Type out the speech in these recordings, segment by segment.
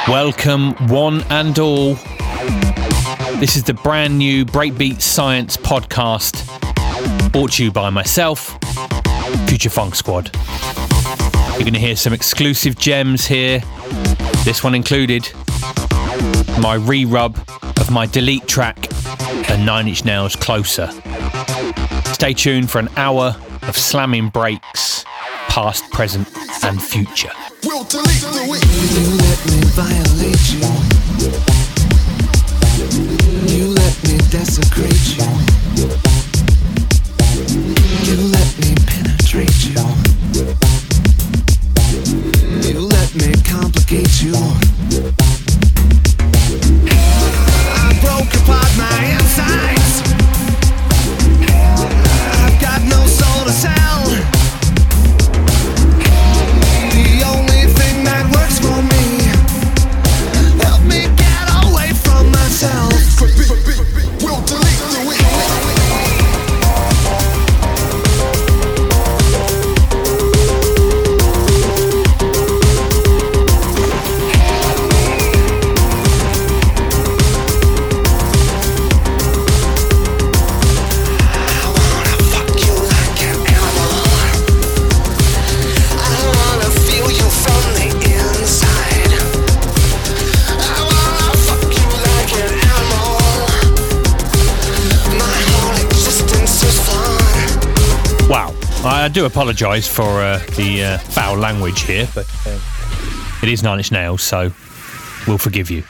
Welcome, one and all. This is the brand new Breakbeat Science podcast, brought to you by myself, Future Funk Squad. You're going to hear some exclusive gems here, this one included, my re-rub of my Delete track and Nine Inch Nails' Closer. Stay tuned for an hour of slamming breaks, past, present and future. We'll delete the week. You let me violate you. You let me desecrate you. You let me penetrate you. You let me complicate you. I broke apart my insides. I've got no soul to sell. We'll delete the week. I do apologise for the foul language here, but it is Nine Inch Nails, so we'll forgive you.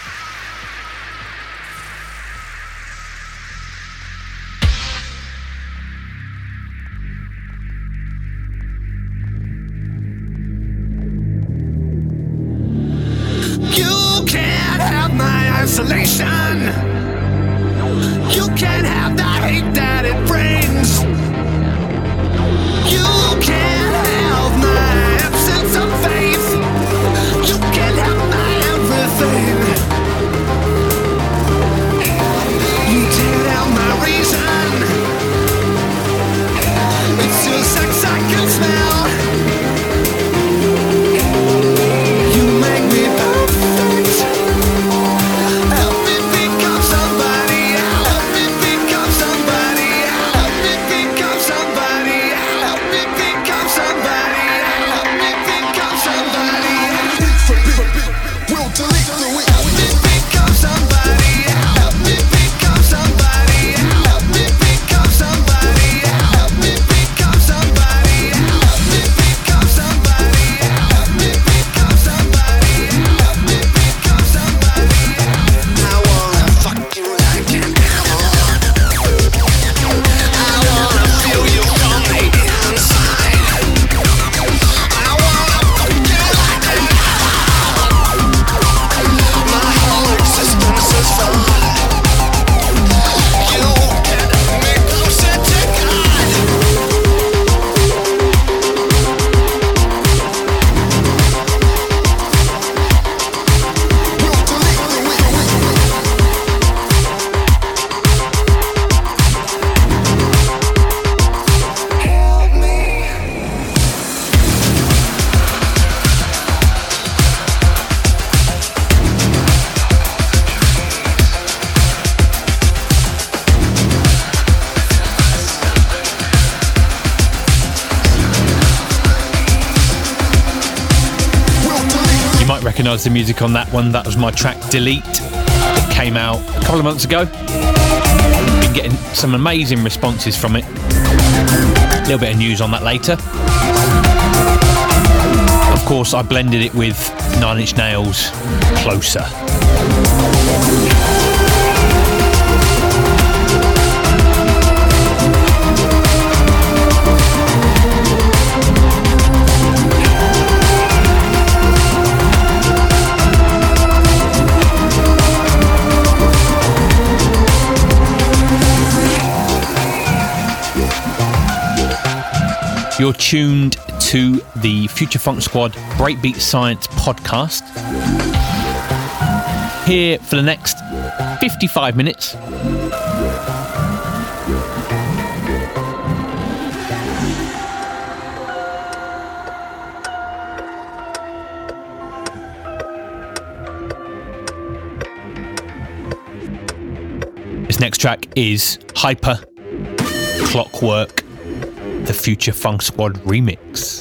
You can't have my isolation. You can't have the hate that it brings. You can't have my absence of faith. You can't have my everything. You tear down my reason. It's your sex I can smell. You make me perfect. Help me become somebody else. Help me become somebody else. Help me become somebody else. Help me become somebody else. Help me become somebody else. We'll delete the week. Help me become somebody else. Help me become somebody else. Help me become somebody else. Help me become somebody else. Help me become somebody else. Help me become somebody else. Help me become somebody else. I wanna fuck you like an animal. I wanna feel you from the inside. I wanna fuck you like an animal. My whole existence is fun. You get me closer to God. We'll delete the week. Help me. We'll delete. You might recognise the music on that one. That was my track Delete. It came out a couple of months ago. Been getting some amazing responses from it. A little bit of news on that later. Of course, I blended it with Nine Inch Nails' Closer. You're tuned to the Future Funk Squad Breakbeat Science podcast. Here for the next 55 minutes. This next track is Hyper, Clockwork, the Future Funk Squad remix.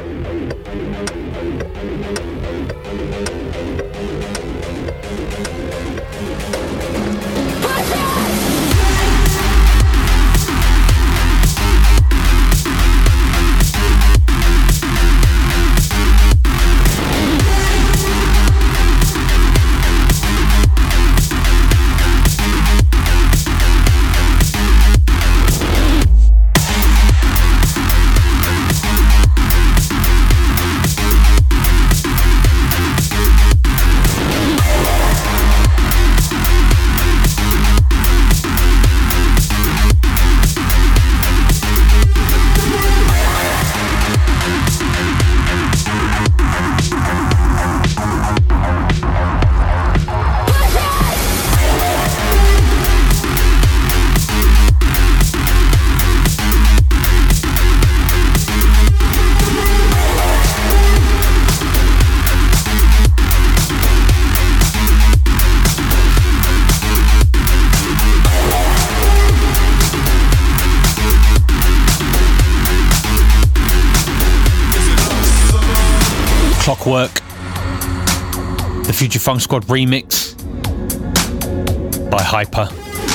Clockwork, the Future Funk Squad remix by Hyper.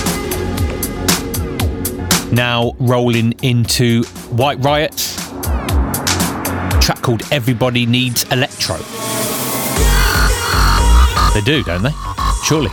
Now rolling into White Riot's track called Everybody Needs Electro. They do, don't they? Surely.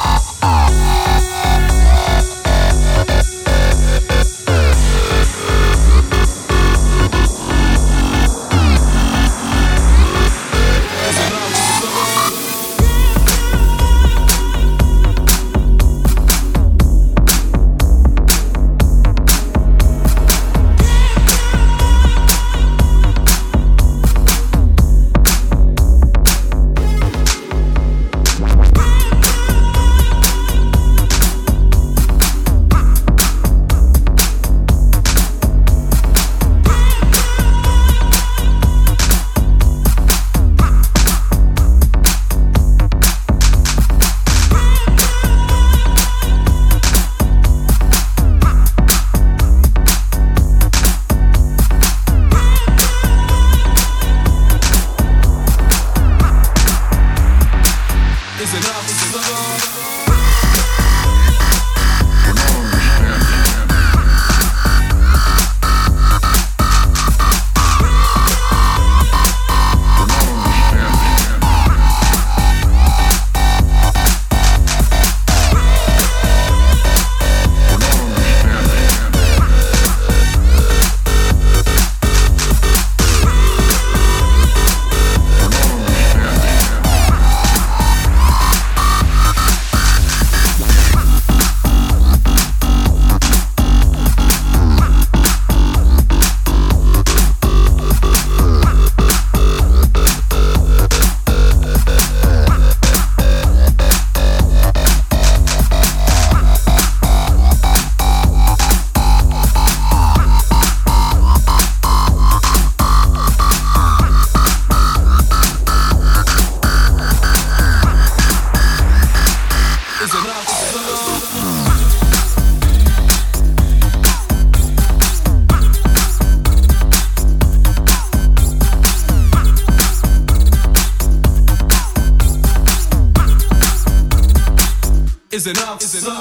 Is enough.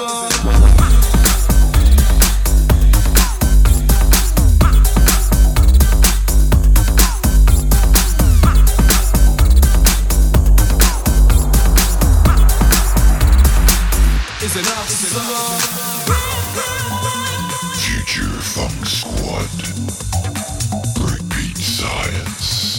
Future Funk Squad. Breakbeat Science.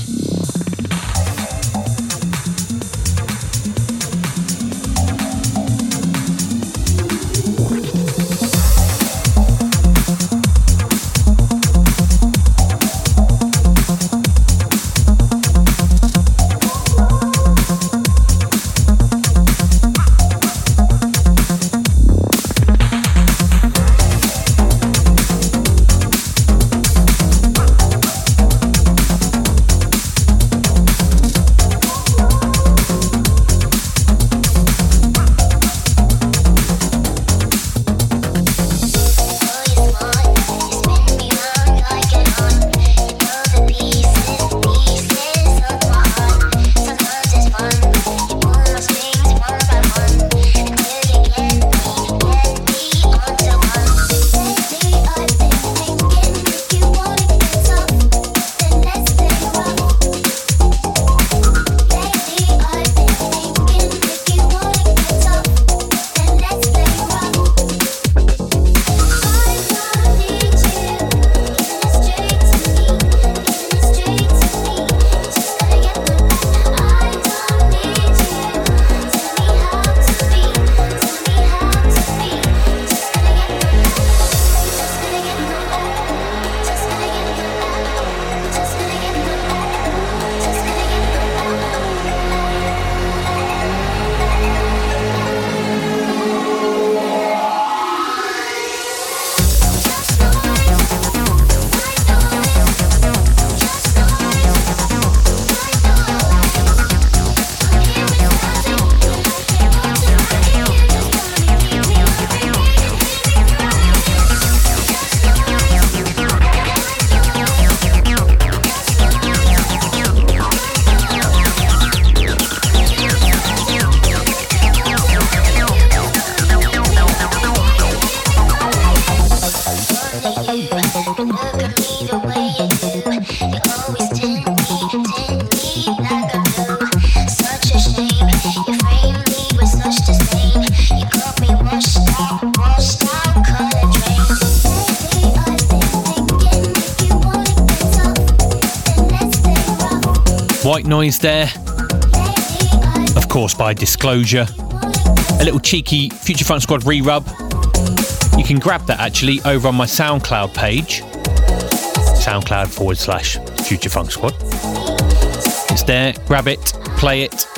White Noise there, of course by Disclosure. A little cheeky Future Funk Squad re-rub. You can grab that actually over on my SoundCloud page, SoundCloud/Future Funk Squad. It's there, grab it, play it.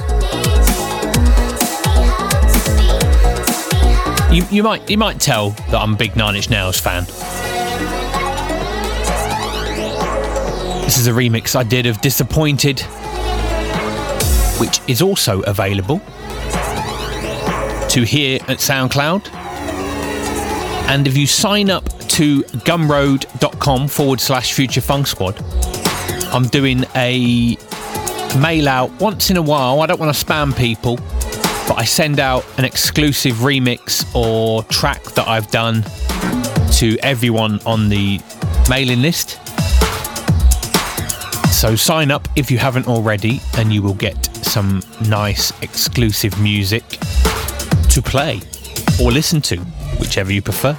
You might tell that I'm a big Nine Inch Nails fan. This is a remix I did of Disappointed, which is also available to hear at SoundCloud. And if you sign up to gumroad.com/Future Funk Squad, I'm doing a mail out once in a while. I don't want to spam people, but I send out an exclusive remix or track that I've done to everyone on the mailing list. So sign up if you haven't already, and you will get some nice exclusive music to play or listen to, whichever you prefer.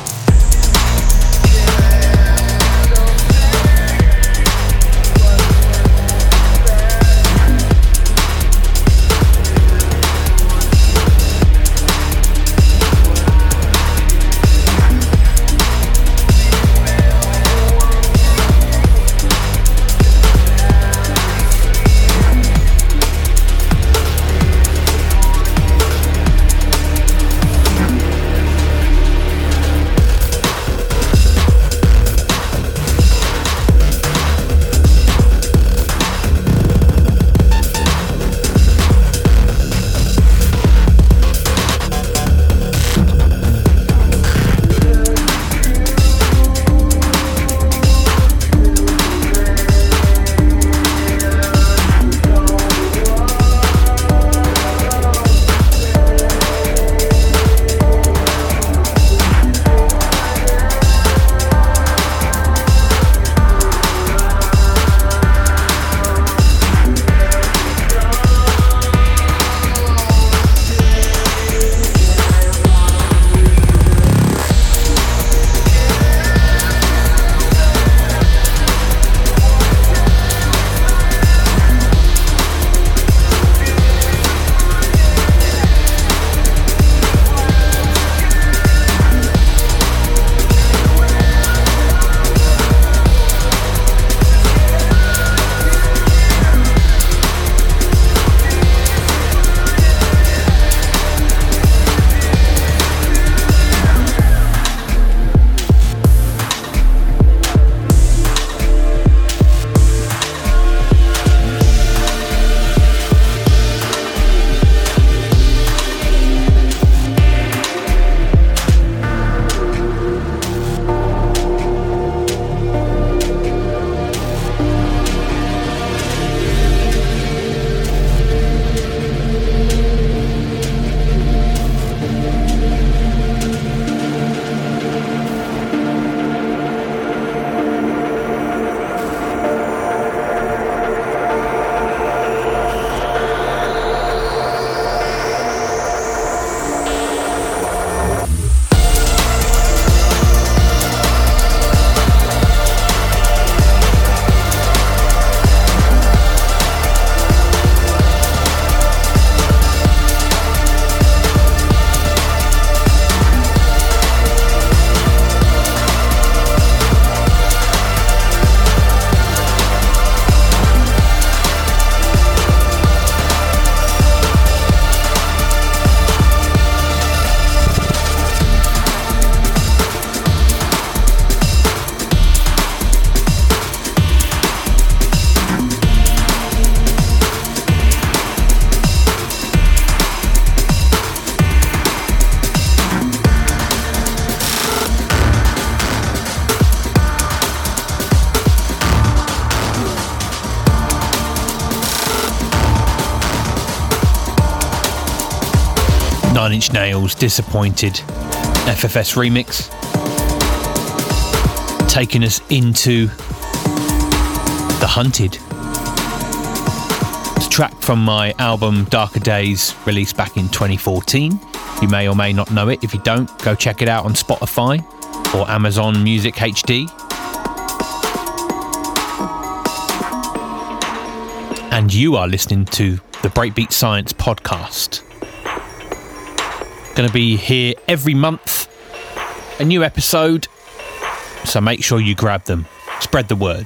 Nine Inch Nails, Disappointed, FFS remix. taking us into The Hunted. It's a track from my album Darker Days, released back in 2014. You may or may not know it. If you don't, go check it out on Spotify or Amazon Music HD. And you are listening to the Breakbeat Science podcast. Going to be here every month, a new episode, so make sure you grab them. Spread the word.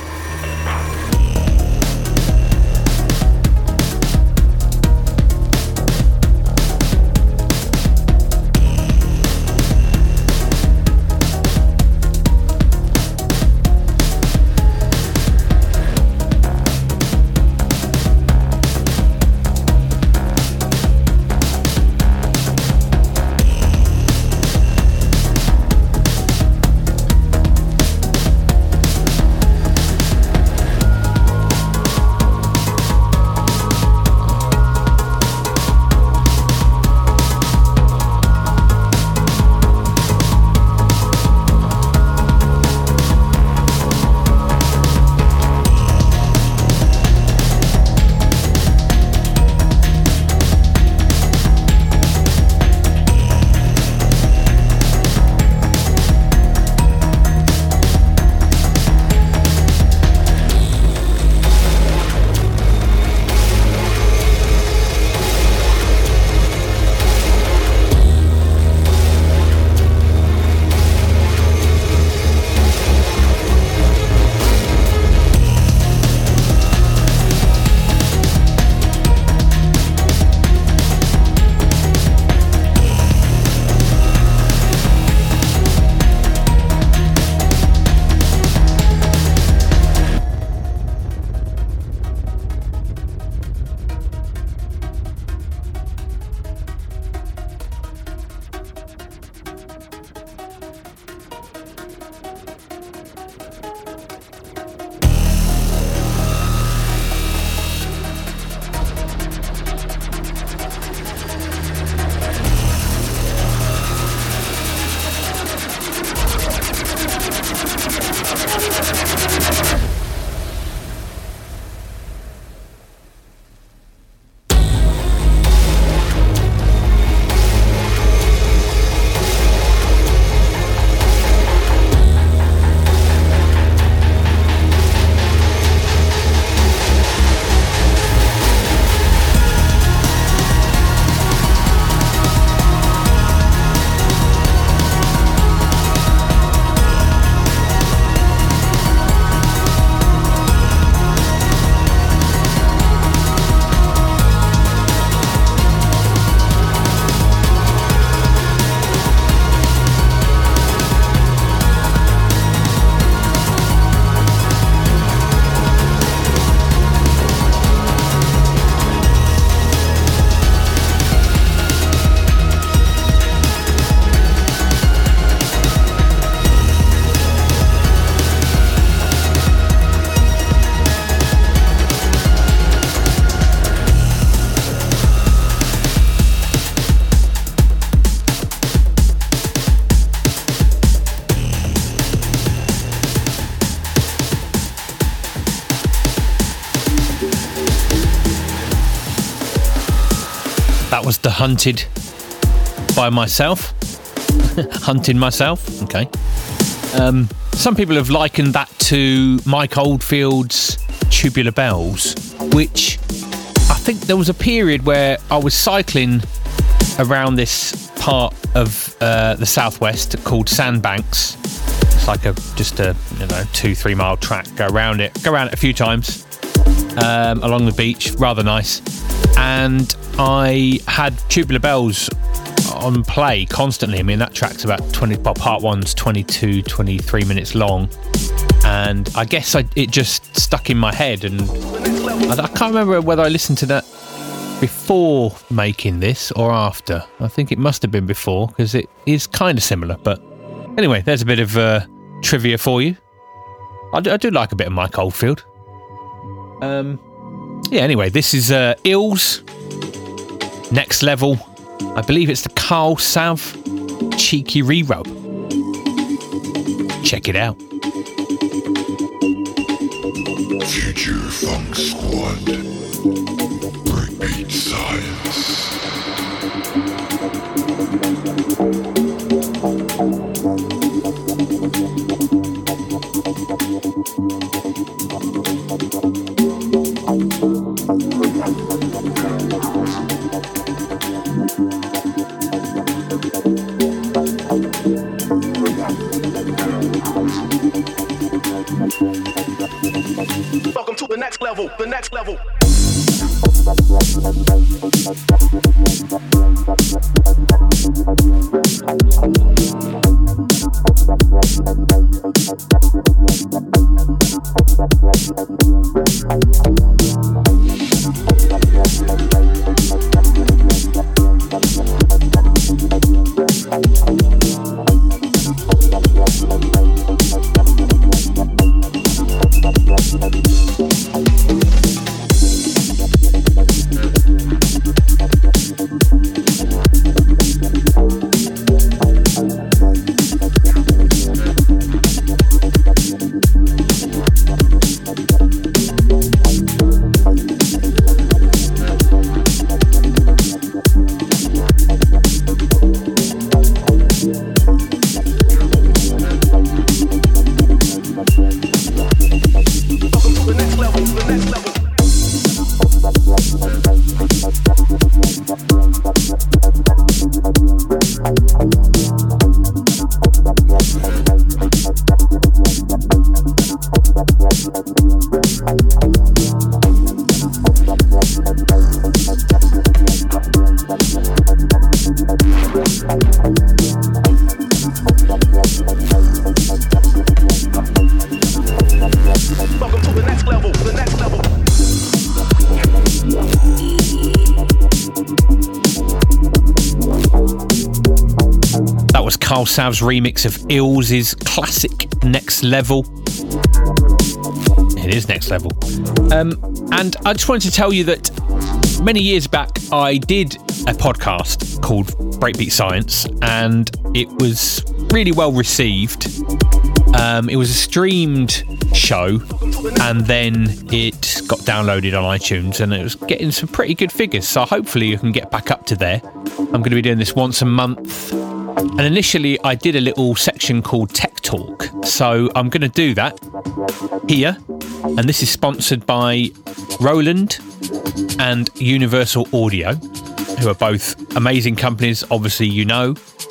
That was The Hunted by myself. Hunting myself, okay. Some people have likened that to Mike Oldfield's Tubular Bells, which I think there was a period where I was cycling around this part of the southwest called Sandbanks. It's like just a 2-3 mile track. Go around it a few times along the beach, rather nice. And I had Tubular Bells on play constantly. I mean, that track's about 20, well, part one's 22, 23 minutes long. And I guess it just stuck in my head. And I can't remember whether I listened to that before making this or after. I think it must have been before, because it is kind of similar. But anyway, there's a bit of trivia for you. I do like a bit of Mike Oldfield. Yeah, anyway, this is Ills, Next Level. I believe it's the Carl Sav Cheeky Re-Rub. Check it out. Future Funk Squad. Breakbeat Science. Welcome to the next level, the next level. Carl Sav's remix of Ills' classic Next Level. It is Next Level. And I just wanted to tell you that many years back I did a podcast called Breakbeat Science, and it was really well received. It was a streamed show, and then it got downloaded on iTunes, and it was getting some pretty good figures, so hopefully you can get back up to there. I'm going to be doing this once a month. And initially I did a little section called Tech Talk, so I'm going to do that here, and this is sponsored by Roland and Universal Audio, who are both amazing companies, obviously you know.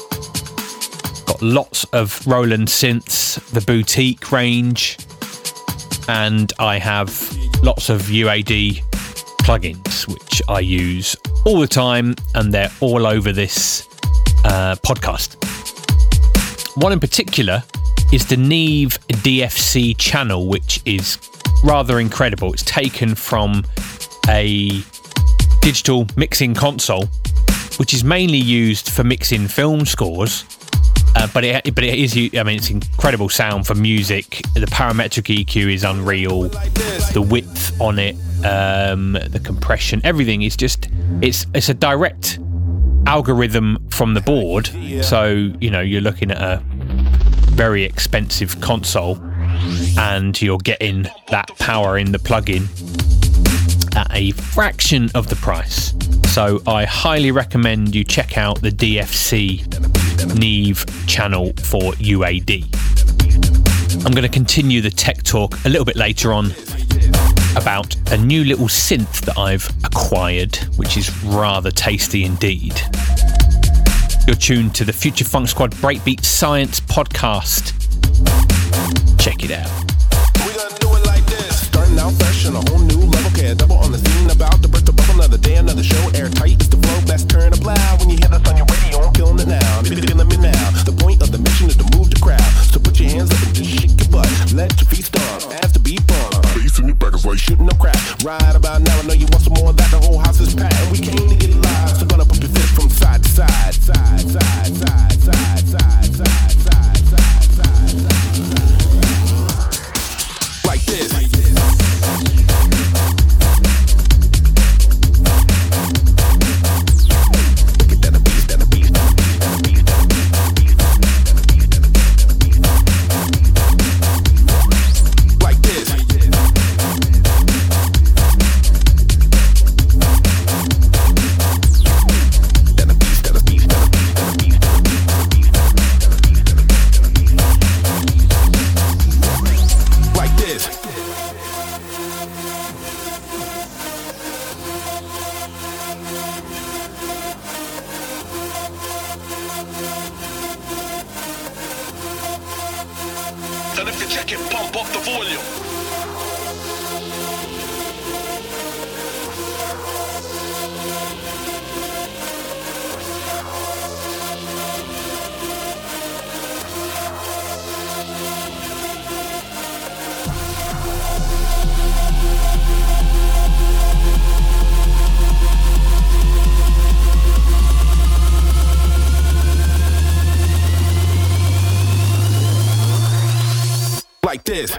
Got lots of Roland synths, the boutique range, and I have lots of UAD plugins which I use all the time, and they're all over this podcast. One in particular is the Neve DFC channel, which is rather incredible. It's taken from a digital mixing console, which is mainly used for mixing film scores, but it is, I mean, it's incredible sound for music. The parametric EQ is unreal. The width on it, the compression, everything is just, it's a direct algorithm from the board, so you know you're looking at a very expensive console and you're getting that power in the plugin at a fraction of the price. So I highly recommend you check out the DFC Neve channel for UAD. I'm going to continue the tech talk a little bit later on about a new little synth that I've acquired, which is rather tasty indeed. You're tuned to the Future Funk Squad Breakbeat Science podcast. Check it out. We gonna do it like this. Starting out fresh on a whole new level. Care double on the scene, about to burst the bubble. Another day, another show. Airtight is the flow. Best turn up loud when you hear this on your radio. I'm killing it now. Feeling me now. The point of the mission is to move the crowd. So put your hands up and just shake your butt. Let your feet stomp as the beat bump. Bass in your back is like shooting up crap. Right about now, I know you want some more of that. The whole house is packed, and we came to get live. So gonna pump your fist from side to side, side, side, side, side, side, side, side, side, side, like this. check it, pump up the volume. Like this.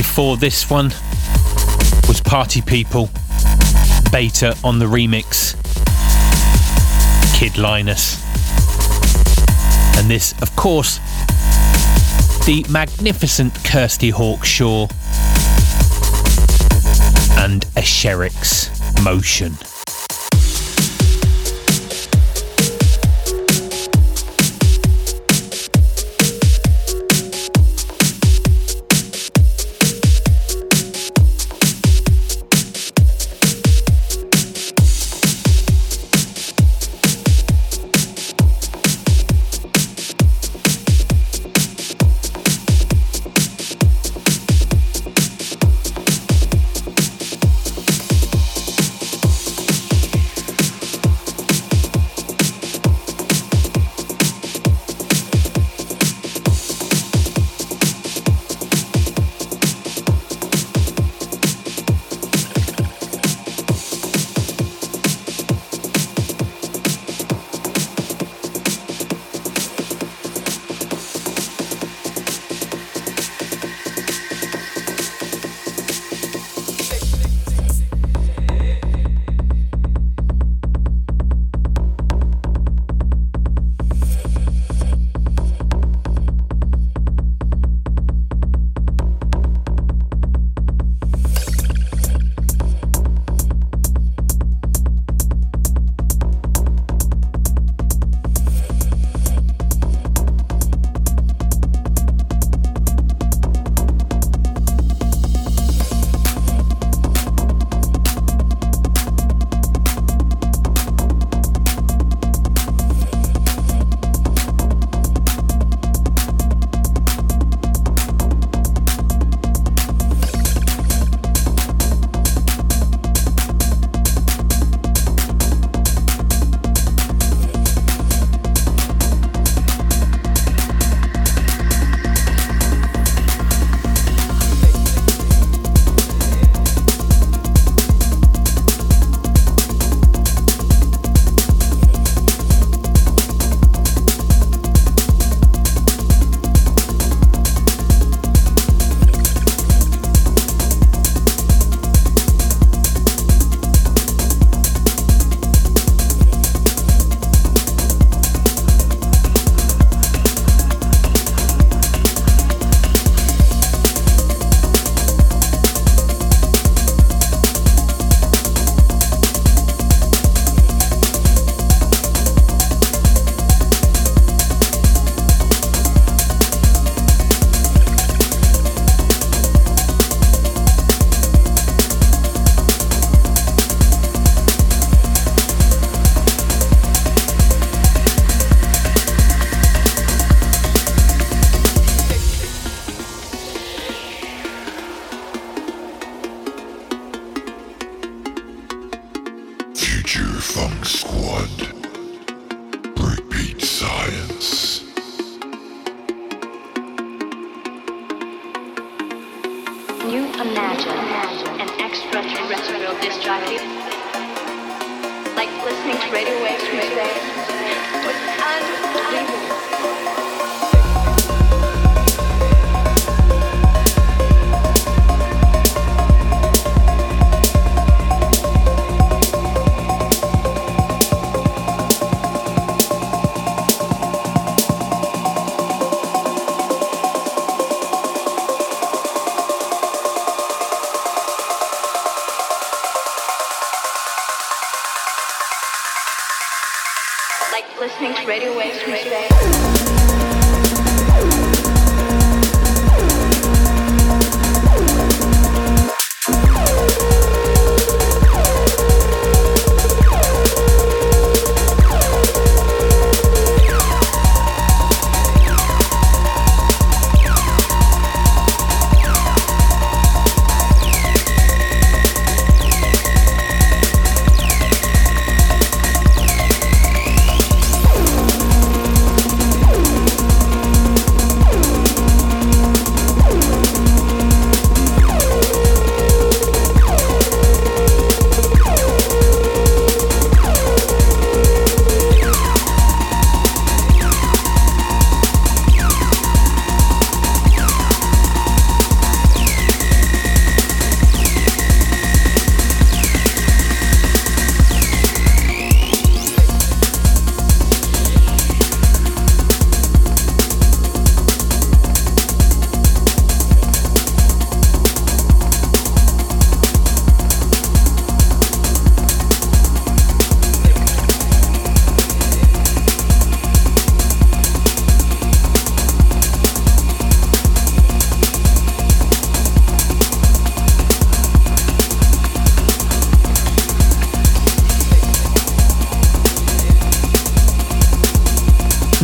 before this one was Party People, Beta on the remix, Kid Linus. And this, of course, the magnificent Kirsty Hawkshaw and Escherix Motion.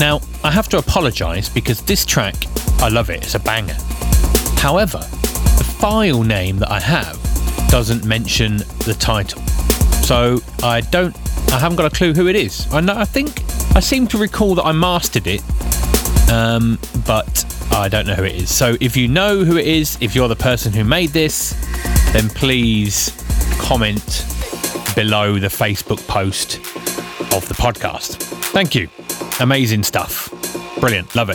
Now, I have to apologise because this track, I love it, it's a banger. However, the file name that I have doesn't mention the title. So I haven't got a clue who it is. I seem to recall that I mastered it, but I don't know who it is. So if you know who it is, if you're the person who made this, then please comment below the Facebook post of the podcast. Thank you. Amazing stuff. Brilliant. Love it.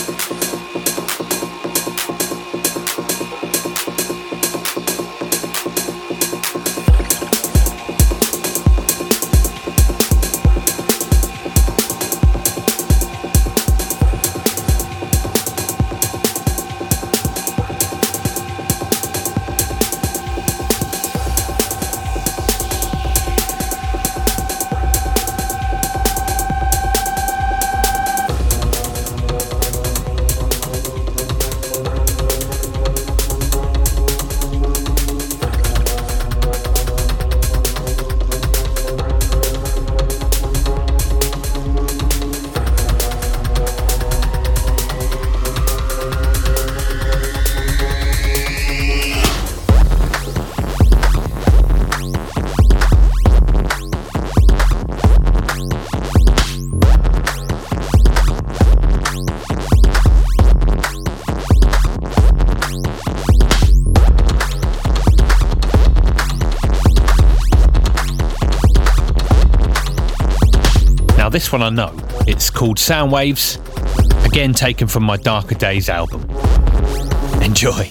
This one I know. It's called Soundwaves, again taken from my Darker Days album. Enjoy.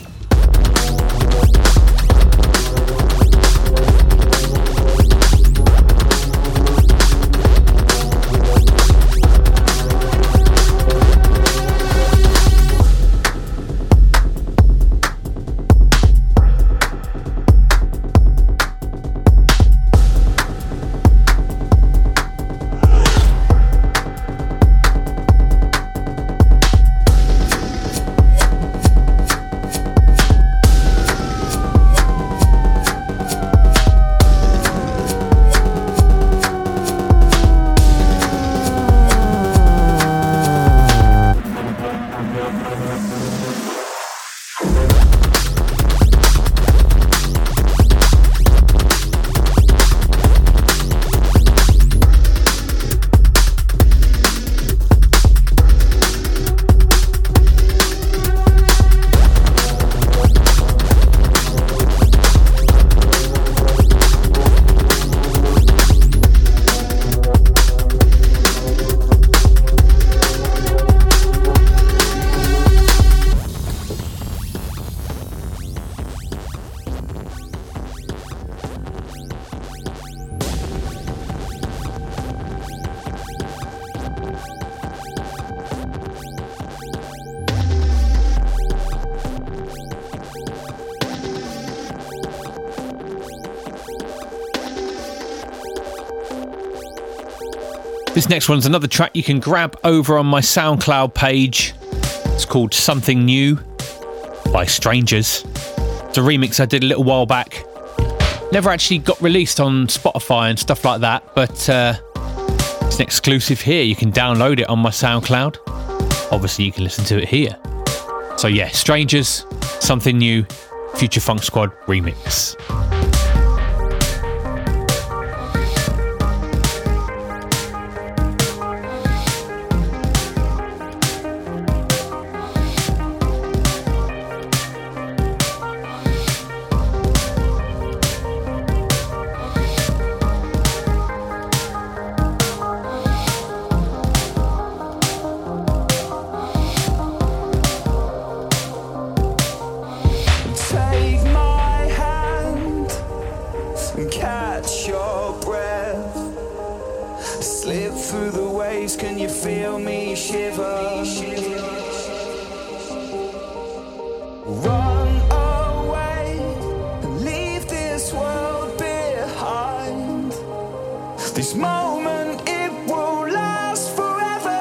This next one's another track you can grab over on my SoundCloud page. It's called Something New by Strangers. It's a remix I did a little while back. Never actually got released on Spotify and stuff like that, but it's an exclusive here. You can download it on my SoundCloud. Obviously, you can listen to it here. So yeah, Strangers, Something New, Future Funk Squad remix. Take my hand and catch your breath. Slip through the waves, can you feel me shiver? Run away and leave this world behind. This moment, it will last forever.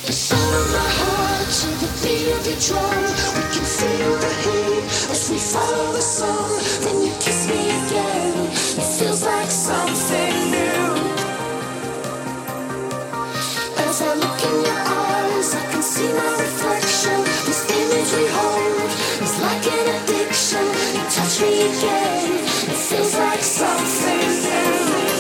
The sound of my heart to the beat of your drum. We can feel the heat as we follow the sun. Then you kiss me again. It feels like something new. As I look in your eyes, I can see my reflection. This image we hold is like an addiction. You touch me again. It feels like something new.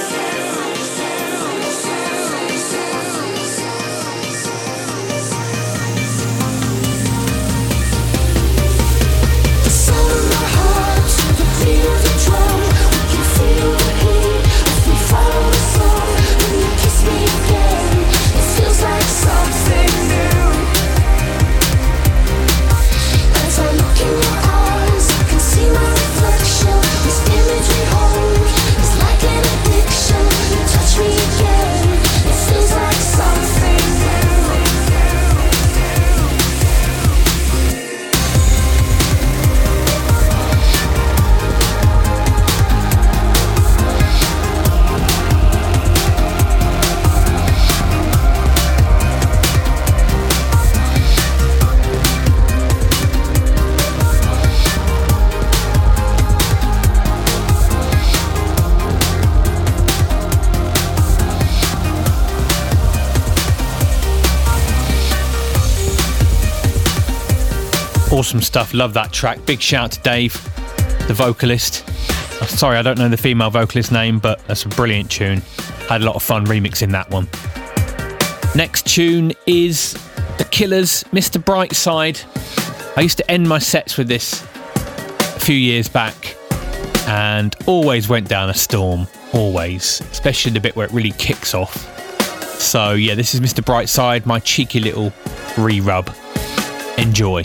Awesome stuff. Love that track. Big shout to Dave, the vocalist. I'm sorry, I don't know the female vocalist name, but that's a brilliant tune. Had a lot of fun remixing that one. Next tune is The Killers, Mr. Brightside. I used to end my sets with this a few years back and always went down a storm. Always. Especially the bit where it really kicks off. So yeah, this is Mr. Brightside, my cheeky little re-rub. Enjoy.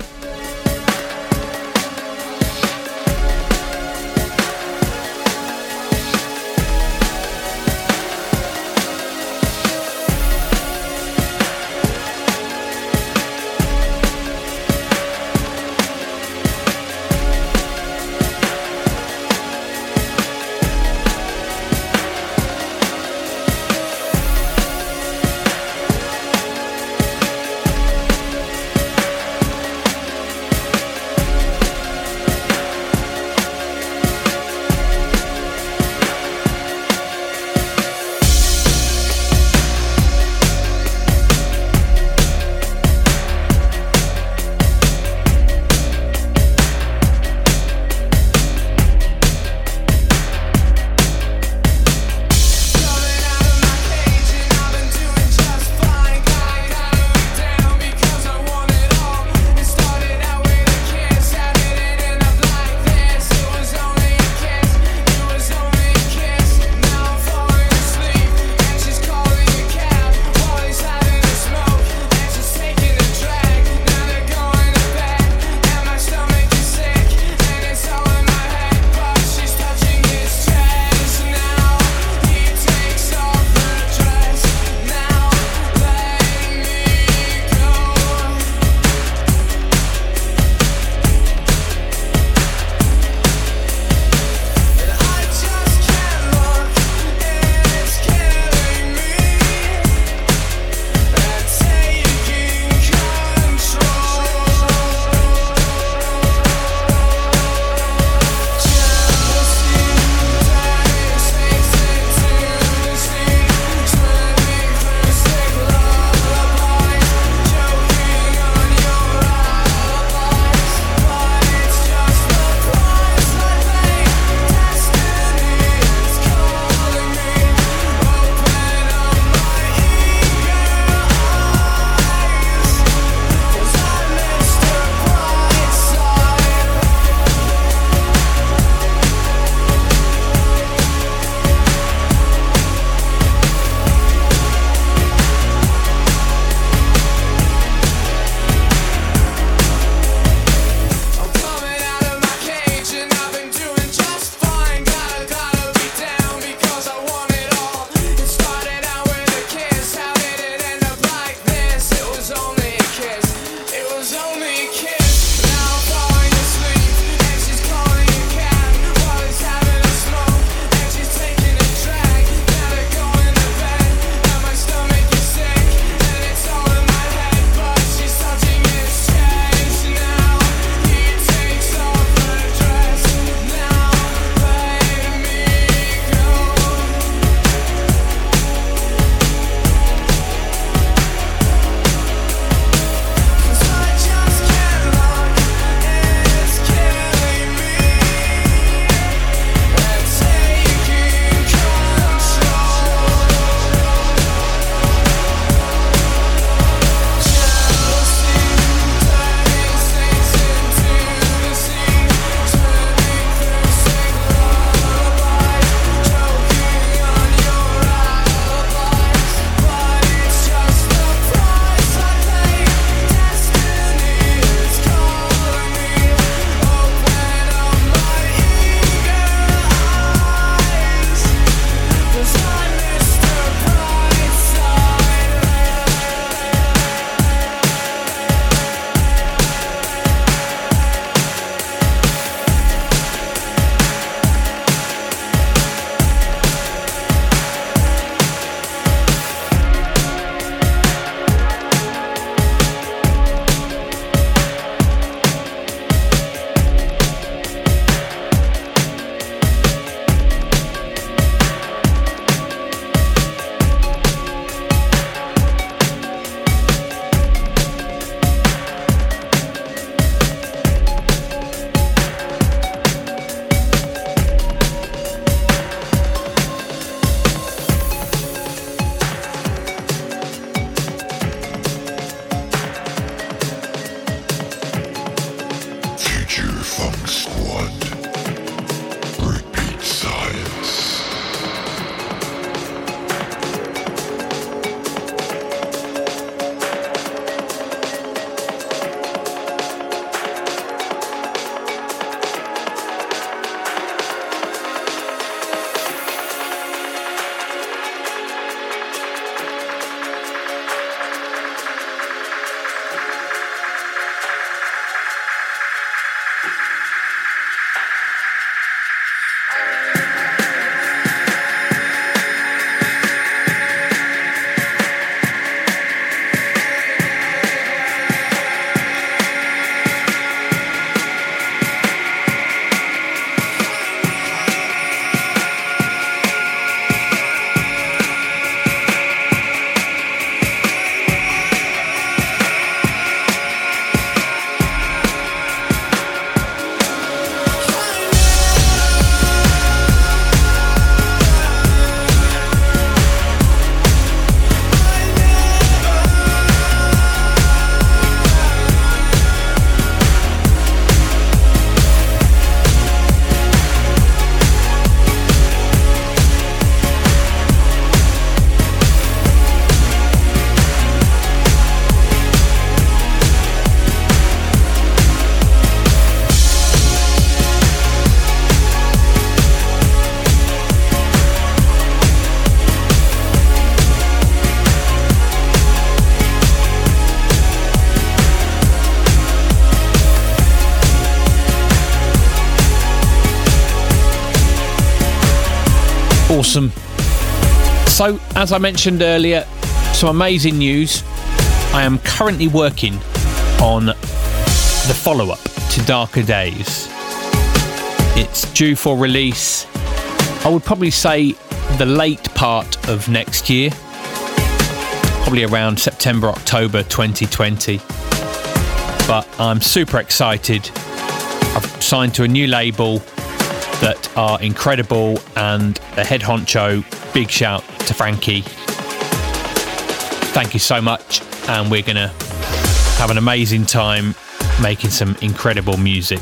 Awesome. So, as I mentioned earlier, some amazing news. I am currently working on the follow-up to Darker Days. It's due for release, I would probably say, the late part of next year, probably around September, October 2020. But I'm super excited. I've signed to a new label that are incredible, and the head honcho, big shout to Frankie. Thank you so much, and we're gonna have an amazing time making some incredible music.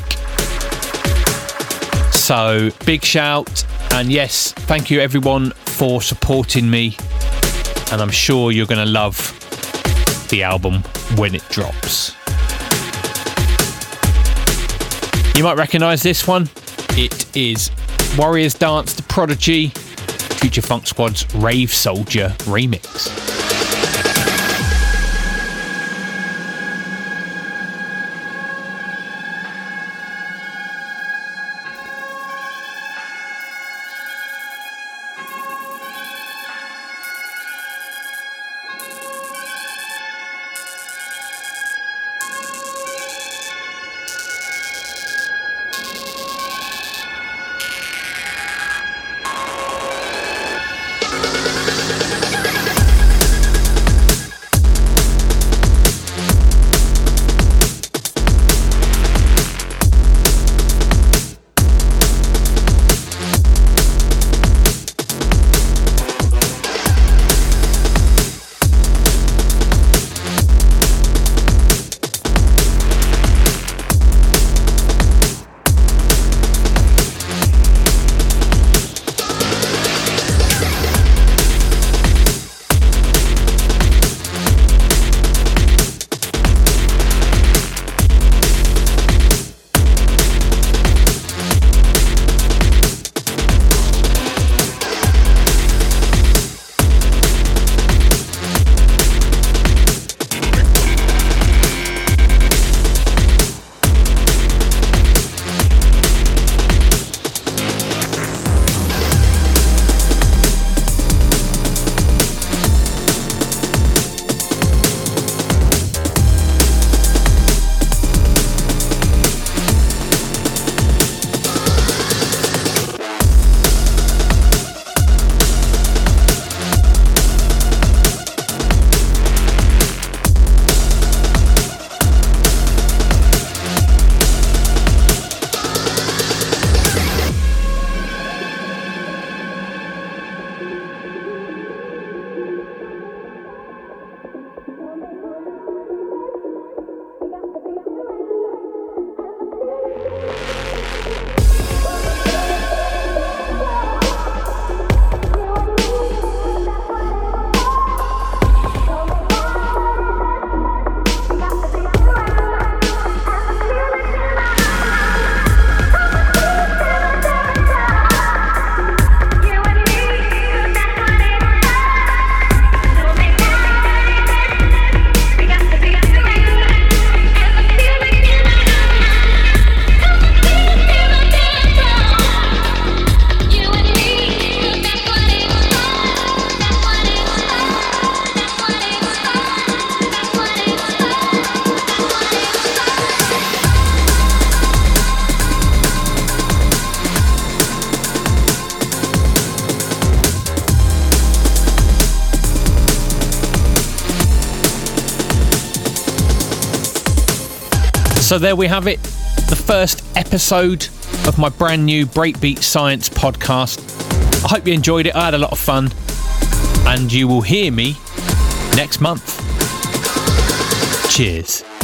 So big shout, and yes, thank you everyone for supporting me, and I'm sure you're going to love the album when it drops. You might recognise this one. It is Warriors Dance to Prodigy, Future Funk Squad's Rave Soldier remix. So there we have it, the first episode of my brand new Breakbeat Science podcast. I hope you enjoyed it. I had a lot of fun, and you will hear me next month. Cheers.